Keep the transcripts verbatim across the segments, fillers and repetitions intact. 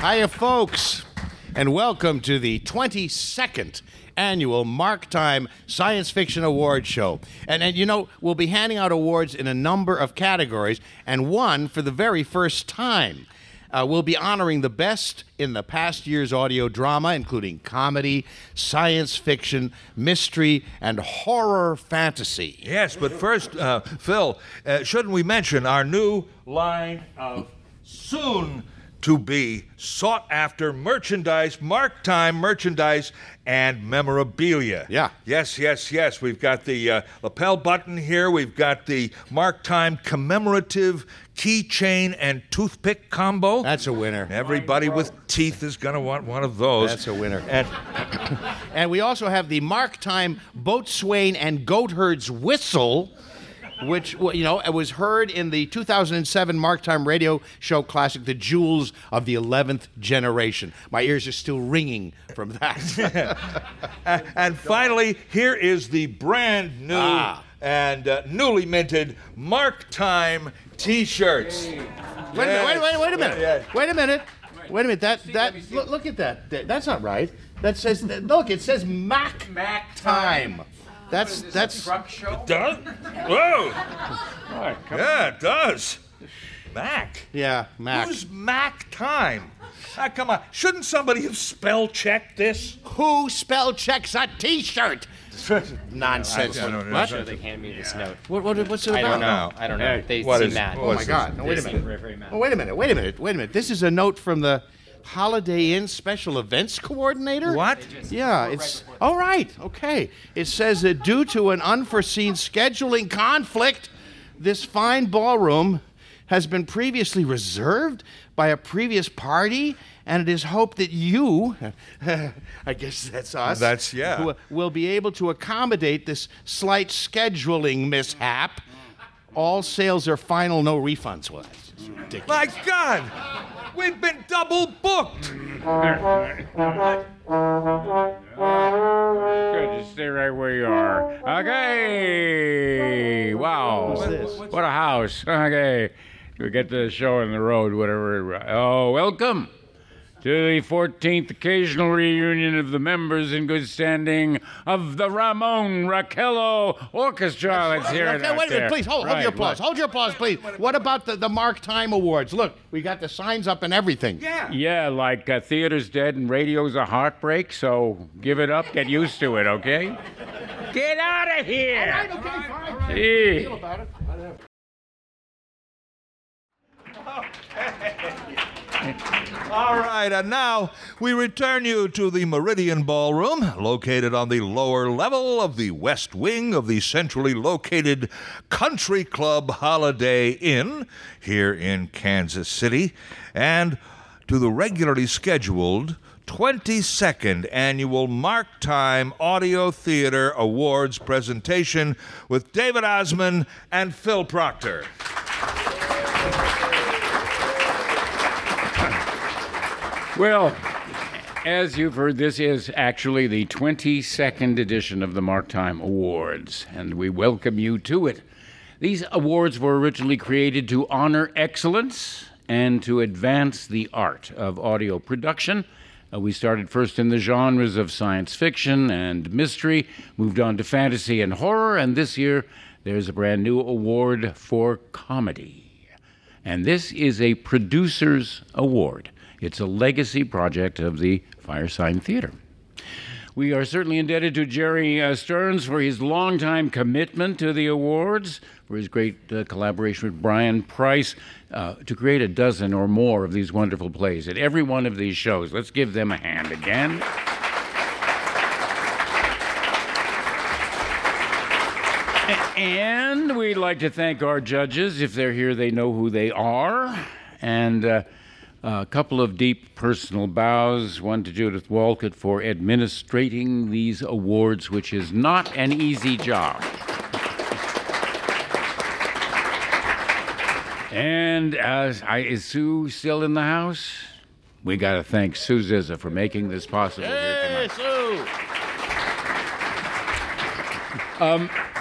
Hiya, folks, and welcome to the twenty-second annual Mark Time Science Fiction Award Show. And, and, you know, we'll be handing out awards in a number of categories, and one for the very first time. Uh, we'll be honoring the best in the past year's audio drama, including comedy, science fiction, mystery, and horror fantasy. Yes, but first, uh, Phil, uh, shouldn't we mention our new line of soon to be sought after merchandise, Mark Time merchandise, and memorabilia. Yeah. Yes, yes, yes. We've got the uh, lapel button here. We've got the Mark Time commemorative keychain and toothpick combo. That's a winner. Everybody with teeth is going to want one of those. That's a winner. And, and we also have the Mark Time Boatswain and Goatherd's whistle, which, you know, it was heard in the two thousand seven Mark Time radio show classic, The Jewels of the eleventh Generation. My ears are still ringing from that. uh, and finally, here is the brand new ah. and uh, newly minted Mark Time T-shirts. Wait a minute, wait, wait, wait a minute. Yeah, yeah. Wait a minute. Wait a minute. That, that, look, look at that. That- That's not right. That says, look, it says Mac, Mac Time. Time. That's, that's, Truck show? Does? Whoa! Yeah, it does. Mac. yeah, Mac. Who's Mac Time? Ah, come on. Shouldn't somebody have spell checked this? Who spell checks a T-shirt? Nonsense. I don't know. What? So they handed me this note. What, what, what's it I about? don't know. now? I don't know. Hey, They what seem is- mad. what Oh, is my this? God. No, They wait a seem minute. very, very mad. Oh, wait a minute, wait a minute, wait a minute. This is a note from the Holiday Inn Special Events Coordinator? What? Yeah, it's... All right, okay. It says that due to an unforeseen scheduling conflict, this fine ballroom has been previously reserved by a previous party, and it is hoped that you, I guess that's us, That's- yeah. will, will be able to accommodate this slight scheduling mishap. All sales are final, no refunds. Well, that's just ridiculous. My God! We've been double booked! Good, just stay right where you are. Okay. Wow. What's this? What a house. Okay. We get the show on the road, whatever. Oh, welcome to the fourteenth occasional reunion of the members in good standing of the Ramon Raquello Orchestra. Let's hear it Okay, out wait a there. minute, please. Hold, hold Right, your applause. what? Hold your applause, please. What about the, the Mark Time Awards? Look, we got the signs up and everything. Yeah. Yeah, like uh, theater's dead and radio's a heartbreak, so give it up, get used to it, okay? Get out of here! All right, okay, fine. Gee. Feel about it. All right, and now we return you to the Meridian Ballroom, located on the lower level of the west wing of the centrally located Country Club Holiday Inn here in Kansas City, and to the regularly scheduled twenty-second annual Mark Time Audio Theater Awards presentation with David Osmond and Phil Proctor. Well, as you've heard, this is actually the twenty-second edition of the Mark Time Awards, and we welcome you to it. These awards were originally created to honor excellence and to advance the art of audio production. Uh, we started first in the genres of science fiction and mystery, moved on to fantasy and horror, and this year there's a brand new award for comedy. And this is a Producer's Award. It's a legacy project of the Firesign Theater. We are certainly indebted to Jerry uh, Stearns for his longtime commitment to the awards, for his great uh, collaboration with Brian Price uh, to create a dozen or more of these wonderful plays at every one of these shows. Let's give them a hand again. And we'd like to thank our judges. If they're here, they know who they are. And uh, a couple of deep personal bows. One to Judith Walcott for administrating these awards, which is not an easy job. And uh, I, is Sue still in the house? We got to thank Sue Zizza for making this possible here Hey, tonight. Sue!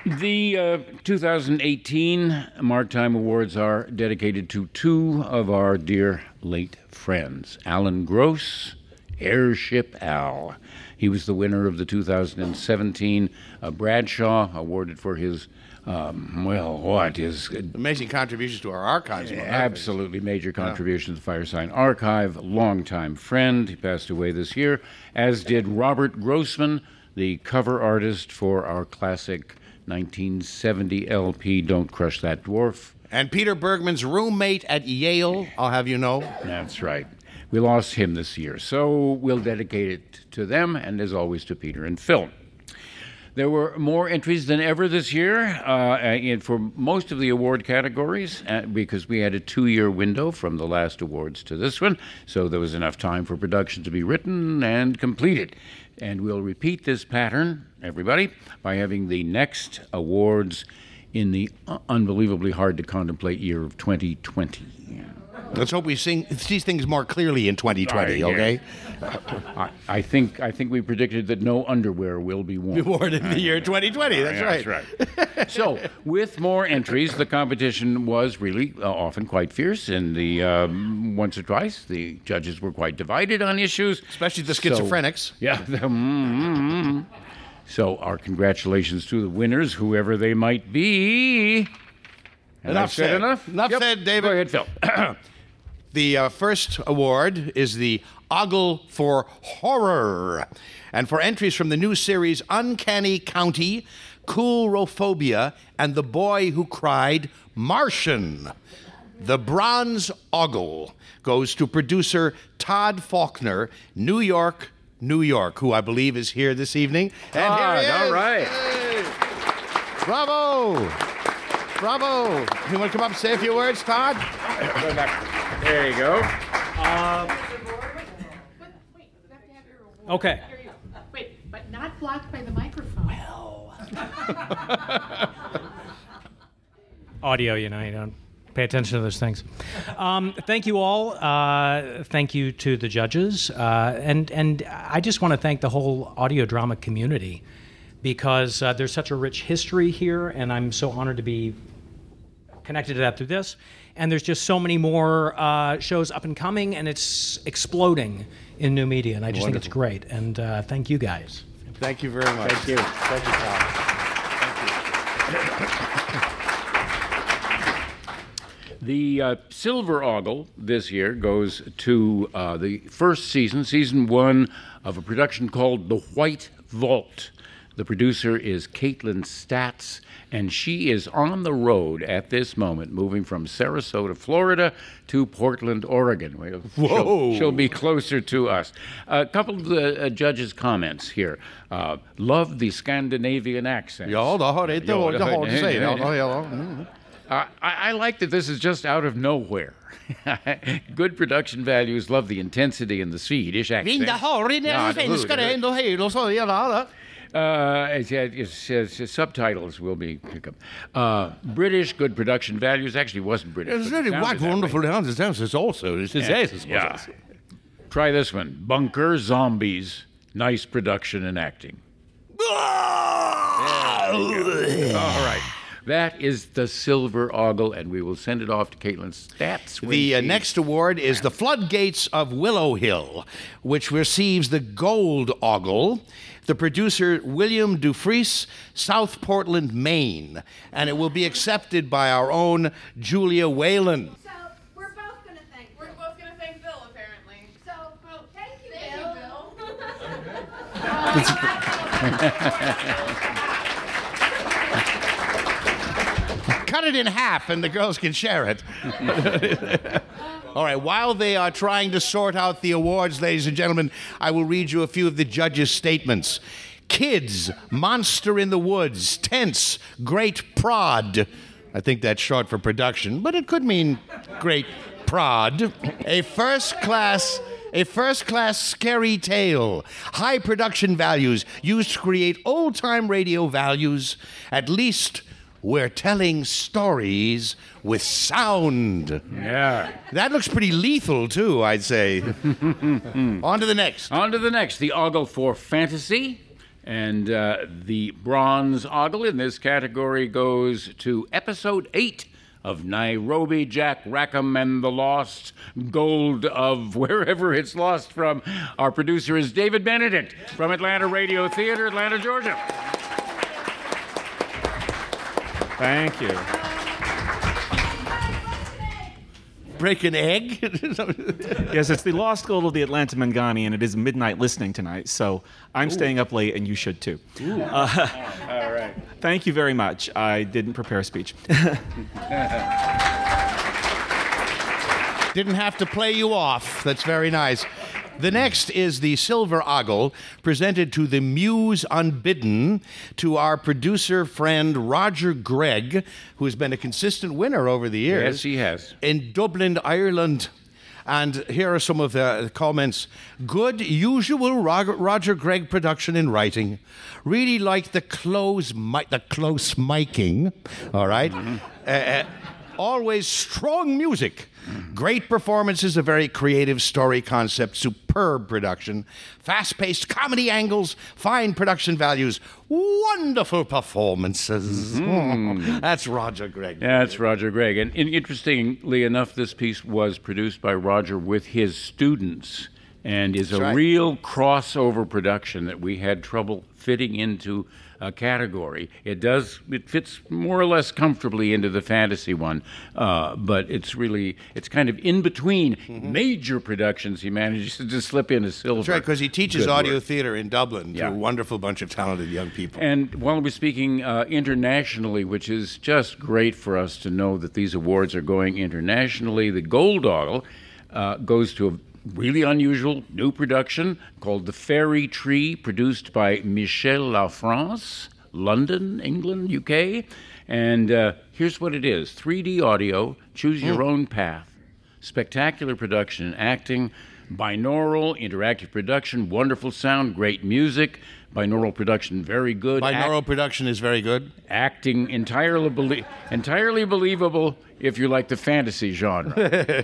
The uh, two thousand eighteen Mark Time Awards are dedicated to two of our dear late friends, Alan Gross, Airship Al. He was the winner of the two thousand seventeen uh, Bradshaw, awarded for his, um, well, what is... Amazing contributions to our archives. Absolutely major contributions to the Firesign Archive. Longtime friend. He passed away this year, as did Robert Grossman, the cover artist for our classic nineteen seventy L P, Don't Crush That Dwarf. And Peter Bergman's roommate at Yale, I'll have you know. That's right. We lost him this year, so we'll dedicate it to them, and as always to Peter and Phil. There were more entries than ever this year uh, in, for most of the award categories, uh, because we had a two-year window from the last awards to this one, so there was enough time for production to be written and completed. And we'll repeat this pattern, everybody, by having the next awards in the uh, unbelievably hard-to-contemplate year of twenty twenty. Let's hope we sing, see things more clearly in twenty twenty, Uh, yeah. okay? I, I think I think we predicted that no underwear will be worn. Award in the year twenty twenty, that's Yeah, right. That's right. So, with more entries, the competition was really uh, often quite fierce, and the um, once or twice the judges were quite divided on issues, Especially the So- schizophrenics. yeah. the- mm-hmm. So, our congratulations to the winners, whoever they might be. And Enough I've said, said. enough. Enough Yep. said, David. Go ahead, Phil. The uh, first award is the Ogle for Horror. And for entries from the new series Uncanny County, Coulrophobia, and The Boy Who Cried, Martian. The Bronze Ogle goes to producer Todd Faulkner, New York, New York, who I believe is here this evening. And here he Todd, is. all right. Hey. Bravo. Bravo. You want to come up and say a few words, Todd? Go back. There you go. Okay. Wait, but not blocked by the microphone. Audio, you know, you don't pay attention to those things. Um, thank you all. Uh, thank you to the judges. Uh, and, and I just want to thank the whole audio drama community, because uh, there's such a rich history here, and I'm so honored to be connected to that through this. And there's just so many more uh, shows up and coming, and it's exploding in new media, and I just think it's great. And uh, thank you guys. Thank you very much. Thank you. Thank you, Todd. The uh, Silver Ogle this year goes to uh, the first season, season one, of a production called The White Vault. The producer is Caitlin Statz, and she is on the road at this moment, moving from Sarasota, Florida, to Portland, Oregon. Well, Whoa. She'll, she'll be closer to us. A couple of the uh, judges' comments here. Uh, love the Scandinavian accent. Ja, det har det Ja, det det har- har du säger. Ja, ja, ja. Mm. Uh, I, I like that this is just out of nowhere. Good production values. Love the intensity and the Swedish accent. Vinda har det Ja, när det svenska borde det det. ändå hej och så jävla. Uh, it's, it's, it's, it's subtitles will be pick up. Uh, British good production values. Actually, wasn't British. It's but it really sounded quite that way. wonderful to understand this also. It's it's Yeah. Try this one. Bunker Zombies. Nice production and acting. All right. That is the Silver Ogle, and we will send it off to Caitlin Statz. when The uh, she- next award is the Floodgates of Willow Hill, which receives the Gold Ogle. The producer, William Dufries, South Portland, Maine. And it will be accepted by our own Julia Whalen. So we're both gonna thank. We're both gonna thank Bill, apparently. So well, thank you, Thank Bill. Cut it in half and the girls can share it. All right, while they are trying to sort out the awards, ladies and gentlemen, I will read you a few of the judges' statements. Kids, Monster in the Woods, Tense, Great Prod. I think that's short for production, but it could mean great prod. A first class, a first class scary tale. High production values used to create old time radio values. At least we're telling stories with sound. Yeah. That looks pretty lethal, too, I'd say. On to the next. On to the next. The Ogle for Fantasy. And uh, the bronze ogle in this category goes to episode eight of Nairobi, Jack Rackham and the Lost Gold of wherever it's lost from. Our producer is David Benedict from Atlanta Radio Theater, Atlanta, Georgia. Thank you. Break an egg? Yes, it's the Lost Gold of the Atlanta Mangani, and it is midnight listening tonight, so I'm Ooh. staying up late, and you should too. Uh, All right. Thank you very much. I didn't prepare a speech. Didn't have to play you off. That's very nice. The next is the Silver Ogle, presented to the Muse Unbidden, to our producer friend Roger Gregg, who has been a consistent winner over the years. Yes, he has. In Dublin, Ireland. And here are some of the comments. Good, usual Roger, Roger Gregg production in writing. Really like the close, mi- the close miking, all right? Mm-hmm. Uh, uh, always strong music. Great performances, a very creative story concept, superb production, fast-paced comedy angles, fine production values, wonderful performances. Mm-hmm. That's Roger Gregg. Yeah, that's Roger Gregg. And interestingly enough, this piece was produced by Roger with his students and is That's a right. real crossover production that we had trouble fitting into a category. It does, it fits more or less comfortably into the fantasy one, uh, but it's really, it's kind of in between mm-hmm. major productions. He manages to just slip in a silver. That's right, because he teaches Good audio work. theater in Dublin Yeah. to a wonderful bunch of talented young people. And while we're speaking uh, internationally, which is just great for us to know that these awards are going internationally, the Gold Ogle uh, goes to a really unusual new production called The Fairy Tree, produced by Michel Lafrance, London, England, U K. And uh, here's what it is. three D audio, choose your mm. own path. Spectacular production and acting, binaural, interactive production, wonderful sound, great music. Binaural production, very good. Binaural Act- production is very good. Acting entirely, belie- entirely believable if you like the fantasy genre.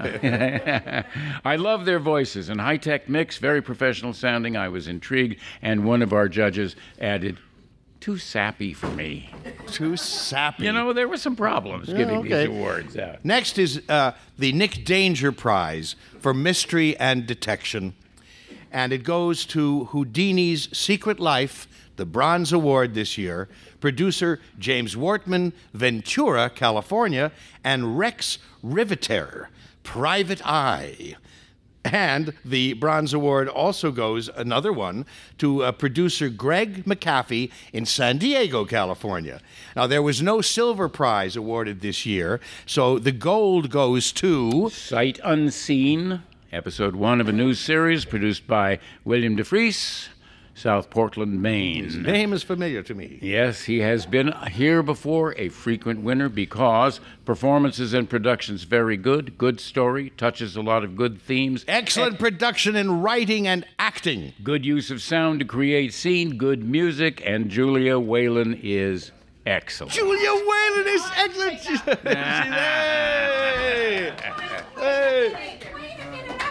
I love their voices and high-tech mix, very professional sounding. I was intrigued, and one of our judges added, too sappy for me. Too sappy. You know, there were some problems Yeah, giving okay. these awards out. Next is uh, the Nick Danger Prize for Mystery and Detection. And it goes to Houdini's Secret Life, the Bronze Award this year. Producer James Wortman, Ventura, California, and Rex Riveter, Private Eye. And the Bronze Award also goes, another one, to uh, producer Greg McAfee in San Diego, California. Now, there was no Silver Prize awarded this year, so the gold goes to Sight Unseen, episode one of a new series produced by William DeFries, South Portland, Maine. His name is familiar to me. Yes, he has been here before, a frequent winner because performances and productions very good, good story, touches a lot of good themes. Excellent and production in writing and acting. Good use of sound to create scene, good music, and Julia Whalen is excellent. Julia Whalen is excellent. She's, she's, hey! Hey! Wait a minute,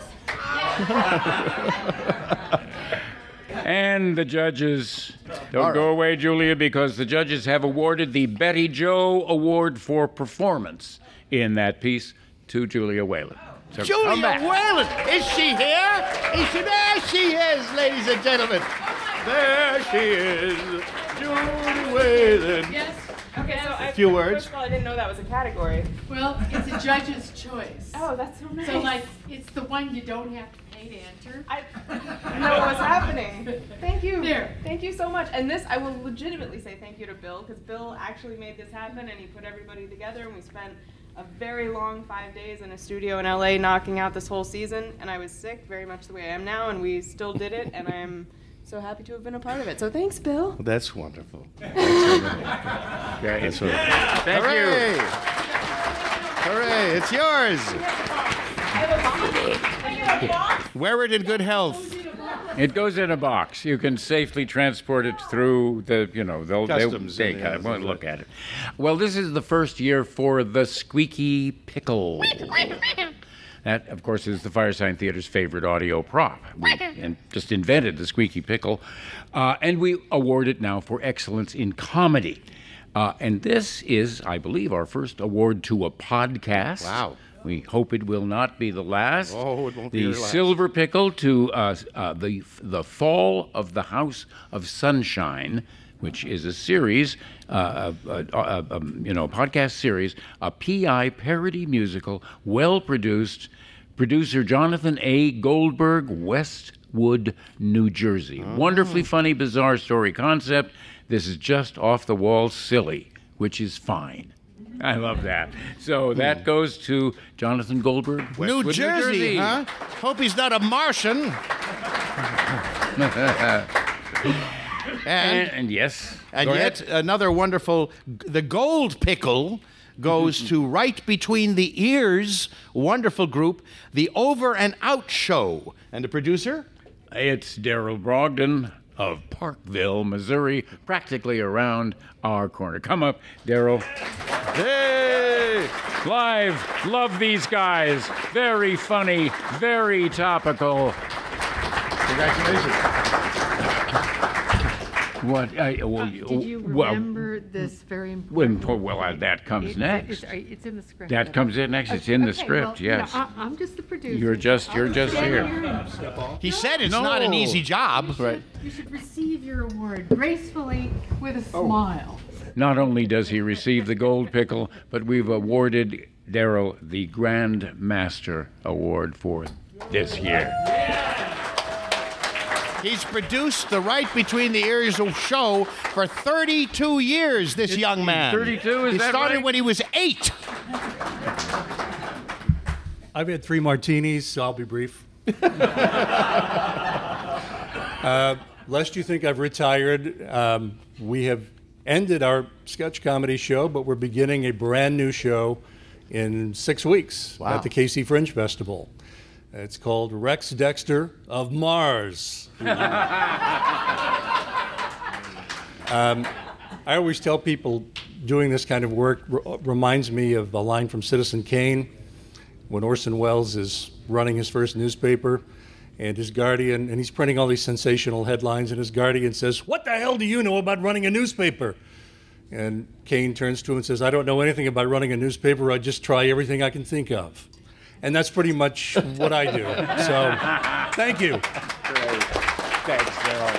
I'm still. And the judges, don't All go right. away, Julia, because the judges have awarded the Betty Jo Award for Performance in that piece to Julia Whalen. So Julia come back. Whalen, is she here? Is she there? She is, ladies and gentlemen. There she is, Julia Whalen. Yes. Okay, so I, Few first words. of all, I didn't know that was a category. Well, it's a judge's choice. Oh, that's so nice. So, like, it's the one you don't have to pay to enter. I didn't know what was happening. Thank you. There. Thank you so much. And this, I will legitimately say thank you to Bill, because Bill actually made this happen, and he put everybody together, and we spent a very long five days in a studio in L A knocking out this whole season, and I was sick, very much the way I am now, and we still did it, and I am so happy to have been a part of it. So thanks, Bill. That's wonderful. Great. That's wonderful. Thank Hooray! you. Hooray, it's yours. I have a box. And you have a box? Wear it in good health. It goes in a box. You can safely transport it through the, you know, they'll, they'll Customs, take yeah, it. Won't yeah. look at it. Well, this is the first year for the Squeaky Pickle. That, of course, is the Firesign Theater's favorite audio prop. We and just invented the squeaky pickle. Uh, and we award it now for excellence in comedy. Uh, and this is, I believe, our first award to a podcast. Wow. We hope it will not be the last. Oh, it won't the be the last. Silver Pickle to uh, uh, the the Fall of the House of Sunshine, which is a series, uh, a, a, a, a, you know, podcast series, a P I parody musical, well produced. Producer Jonathan A. Goldberg, Westwood, New Jersey. Oh. Wonderfully funny, bizarre story concept. This is just off the wall silly, which is fine. I love that. So that goes to Jonathan Goldberg, New Westwood, Jersey, huh? Hope he's not a Martian. And, and and yes, and go yet ahead. another wonderful, the Gold Pickle goes to Right Between the Ears, wonderful group, the Over and Out Show. And the producer? It's Daryl Brogdon of Parkville, Missouri, practically around our corner. Come up, Daryl. Hey! Live. Love these guys. Very funny, very topical. Congratulations. What? I, well, Did you well, remember this very when, important? well, uh, that comes It's- next. It's, it's in the script. That comes in next. It's in the Okay, script, well, you know, yes. I, I'm just the producer. You're just- you're I'll just stand here. and- He said it's not an No. easy job. Right. You should receive your award gracefully with a smile. Not only does he receive the Gold Pickle, but we've awarded Daryl the Grand Master Award for this year. He's produced the Right Between the Ears show for thirty-two years, this young man. thirty-two, is he that started right? when he was eight. I've had three martinis, so I'll be brief. uh, lest you think I've retired, um, we have ended our sketch comedy show, but we're beginning a brand new show in six weeks Wow. at the K C Fringe Festival. It's called Rex Dexter of Mars. um, I always tell people doing this kind of work r- reminds me of a line from Citizen Kane when Orson Welles is running his first newspaper and his guardian, and he's printing all these sensational headlines, and his guardian says, "What the hell do you know about running a newspaper?" And Kane turns to him and says, "I don't know anything about running a newspaper. I just try everything I can think of." And that's pretty much what I do. So, thank you. Thanks, Daryl.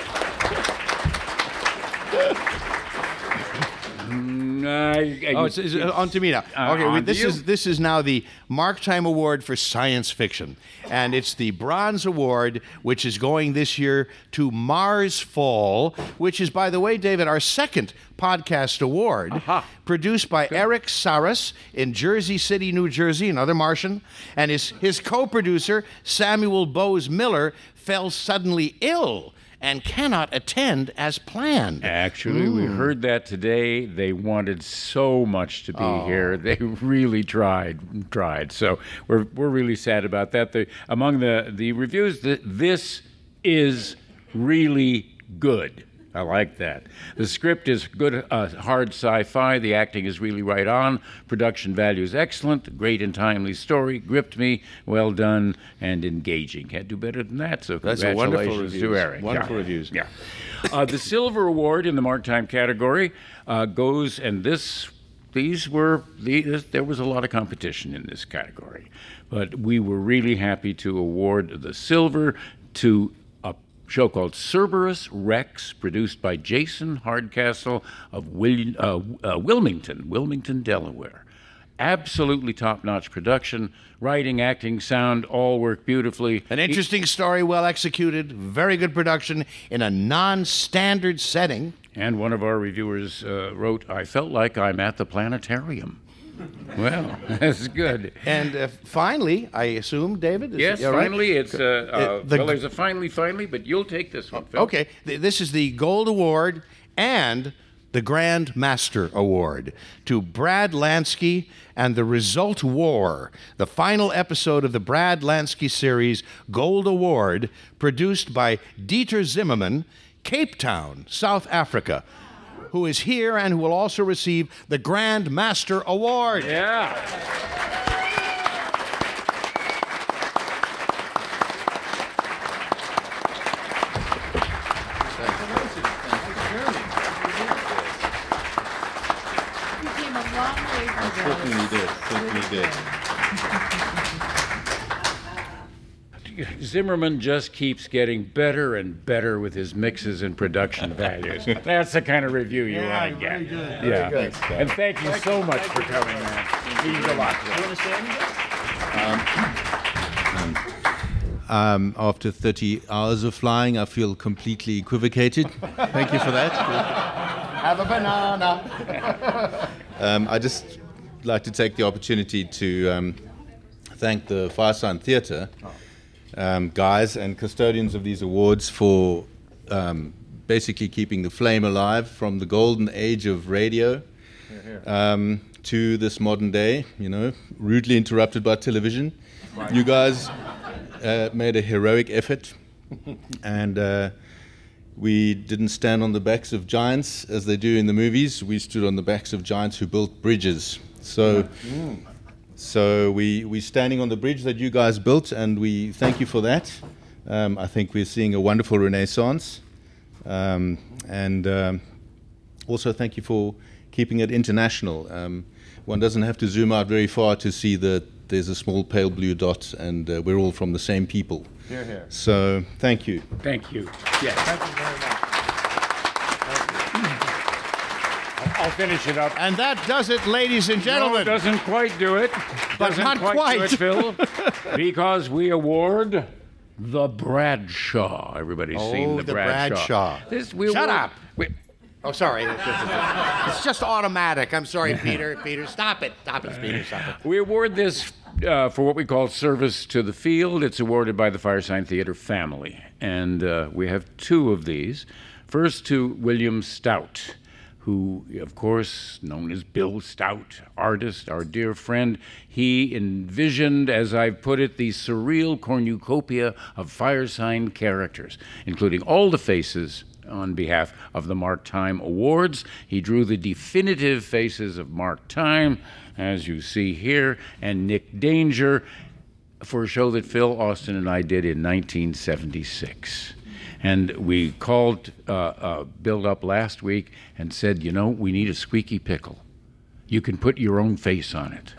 Oh, it's, it's on to me now. Uh, Okay, on wait, to this you. is this is now the Mark Time Award for Science Fiction, and it's the Bronze Award, which is going this year to Mars Fall, which is, by the way, David, our second podcast award, Aha. produced by Eric Saras in Jersey City, New Jersey, another Martian, and his his co-producer Samuel Bowes Miller fell suddenly ill and cannot attend as planned. Actually, we heard that today. They wanted so much to be here. They really tried, tried. So we're we're really sad about that. The, among the the reviews, the, this is really good. I like that. The script is good, uh, hard sci-fi. The acting is really right on. Production value is excellent. Great and timely story. Gripped me. Well done and engaging. Can't do better than that. So That's a wonderful congratulations to reviews. Eric. Wonderful Yeah. reviews. Yeah. Uh, the Silver Award in the Mark Time category uh, goes, and this, these were, these, there was a lot of competition in this category, but we were really happy to award the Silver to a show called Cerberus Rex, produced by Jason Hardcastle of Wil- uh, uh, Wilmington, Wilmington, Delaware. Absolutely top-notch production, writing, acting, sound, all work beautifully. An interesting story, well executed, very good production in a non-standard setting. And one of our reviewers uh, wrote, "I felt like I'm at the planetarium." Well, that's good. And uh, finally, I assume, David? Is Yes, it- all right? finally, it's uh, uh, the- well. There's a finally, finally, but you'll take this one, Phil. Okay, th- this is the Gold Award and the Grand Master Award to Brad Lansky and the Result War, the final episode of the Brad Lansky series Gold Award, produced by Dieter Zimmerman, Cape Town, South Africa, who is here and who will also receive the Grand Master Award. Yeah. Zimmerman just keeps getting better and better with his mixes and production values. That's the kind of review you Yeah, want to get. very good. Yeah. Very good. And thank you so much for coming, man. It means a lot to us. Um, after thirty hours of flying, I feel completely equivocated. Thank you for that. Have a banana. Um, I just like to take the opportunity to um, thank the Firesign Theatre um, guys and custodians of these awards for um, basically keeping the flame alive from the golden age of radio um, to this modern day, you know, rudely interrupted by television. You guys uh, made a heroic effort, and uh, we didn't stand on the backs of giants as they do in the movies. We stood on the backs of giants who built bridges. So, so we we're standing on the bridge that you guys built, and we thank you for that. Um, I think we're seeing a wonderful renaissance, um, and um, also thank you for keeping it international. Um, one doesn't have to zoom out very far to see that there's a small pale blue dot, and uh, we're all from the same people. Here, here. So, thank you. Thank you. Yes. Thank you very much. I'll finish it up. And that does it, ladies and gentlemen. No, it doesn't quite do it. But doesn't not quite, quite. do it, Phil, because we award the Bradshaw. Everybody's Oh, seen the, the Bradshaw. Bradshaw. This, we Shut award- up. we- Oh, sorry. It's just, it's just automatic. I'm sorry, Peter. Peter, stop it. Stop it, Peter. Stop it. We award this uh, for what we call service to the field. It's awarded by the Firesign Theatre family. And uh, we have two of these. First to William Stout, who, of course, known as Bill Stout, artist, our dear friend. He envisioned, as I've put it, the surreal cornucopia of Firesign characters, including all the faces on behalf of the Mark Time Awards. He drew the definitive faces of Mark Time, as you see here, and Nick Danger for a show that Phil Austin and I did in nineteen seventy-six. And we called uh, uh, Bill up last week and said, you know, we need a squeaky pickle. You can put your own face on it.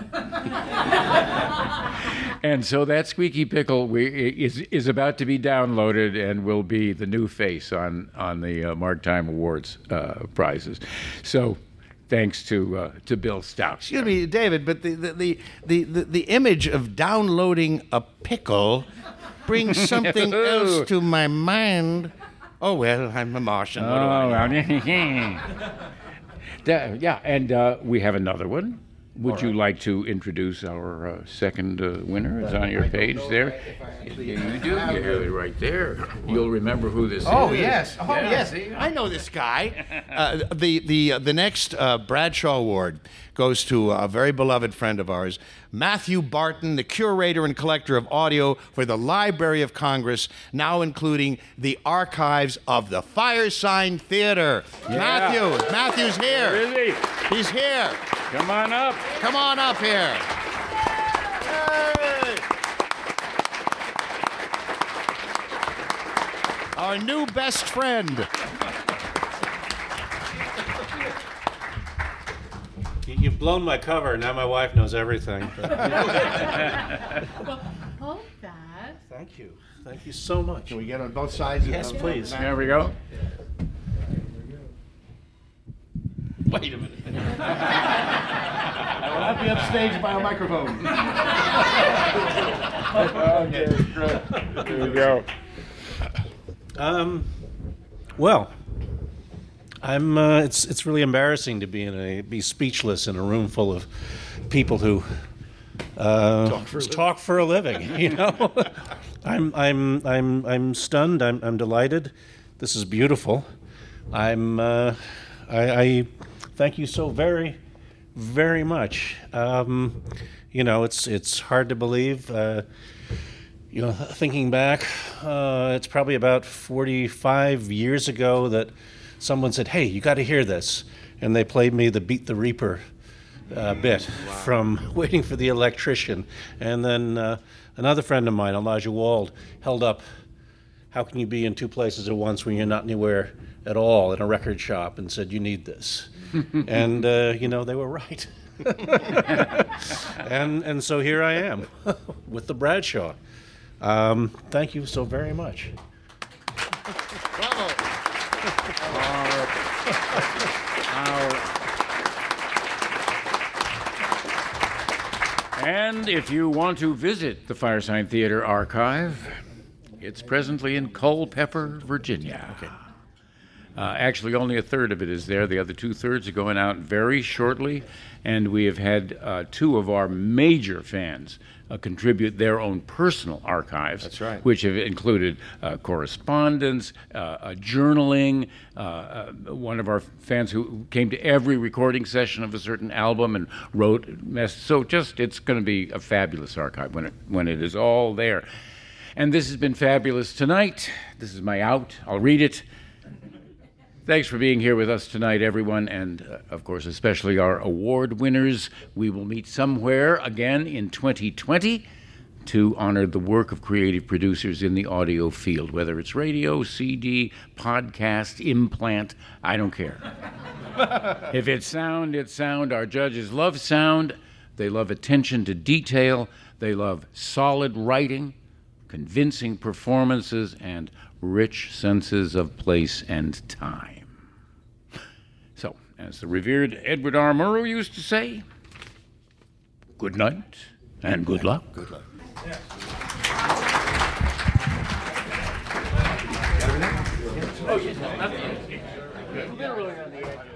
And so that squeaky pickle we, is is about to be downloaded and will be the new face on on the uh, Mark Time Awards uh, prizes. So, thanks to uh, to Bill Stout. Excuse me, David, but the the, the, the, the the image of downloading a pickle brings something else to my mind. Oh, well, I'm a Martian. What do I know? Da- yeah, and uh, we have another one. Would you like to introduce our uh, second uh, winner? It's on your page there. Yeah, you do. You have it right there. You'll remember who this Oh, is. yes. Oh, Yeah, yes. see? I know this guy. Uh, the the uh, the next uh, Bradshaw Award goes to a very beloved friend of ours, Matthew Barton, the curator and collector of audio for the Library of Congress, now including the archives of the Firesign Theatre. Yeah. Matthew, Matthew's here. Where is he? He's here. Come on up. Come on up here. Hey. Our new best friend. You- You've blown my cover. Now my wife knows everything. Well, hold that. Thank you. Thank you so much. Can we get on both sides? Yes, of the- please. There we go. Wait a minute. I will not be upstaged by a microphone. Okay, good. There we go. Um, well, I'm. Uh, it's it's really embarrassing to be in a be speechless in a room full of people who uh, talk, for talk for a living. You know, I'm I'm I'm I'm stunned. I'm I'm delighted. This is beautiful. I'm. Uh, I, I thank you so very, very much. Um, you know, it's it's hard to believe. Uh, You know, thinking back, uh, it's probably about forty-five years ago that someone said, "Hey, you got to hear this," and they played me the Beat the Reaper uh, bit from Waiting for the Electrician, and then uh, another friend of mine, Elijah Wald, held up, "How can you be in two places at once when you're not anywhere at all in a record shop?" and said, "You need this," and uh, you know they were right, and and so here I am with the Bradshaw. Um, thank you so very much. And if you want to visit the Firesign Theater archive, it's presently in Culpeper, Virginia. Okay. Uh, actually, only a third of it is there. The other two-thirds are going out very shortly, and we have had uh, two of our major fans uh, contribute their own personal archives. That's right. Which have included uh, correspondence, uh, uh, journaling. Uh, uh, one of our fans who came to every recording session of a certain album and wrote. Mess- so just, it's going to be a fabulous archive when it when it is all there. And this has been fabulous tonight. This is my out. I'll read it. Thanks for being here with us tonight, everyone, and uh, of course, especially our award winners. We will meet somewhere again in twenty twenty to honor the work of creative producers in the audio field, whether it's radio, C D, podcast, implant, I don't care. If it's sound, it's sound. Our judges love sound. They love attention to detail. They love solid writing, convincing performances, and rich senses of place and time. So, as the revered Edward R. Murrow used to say, good night and good luck. Good luck. Oh, yes.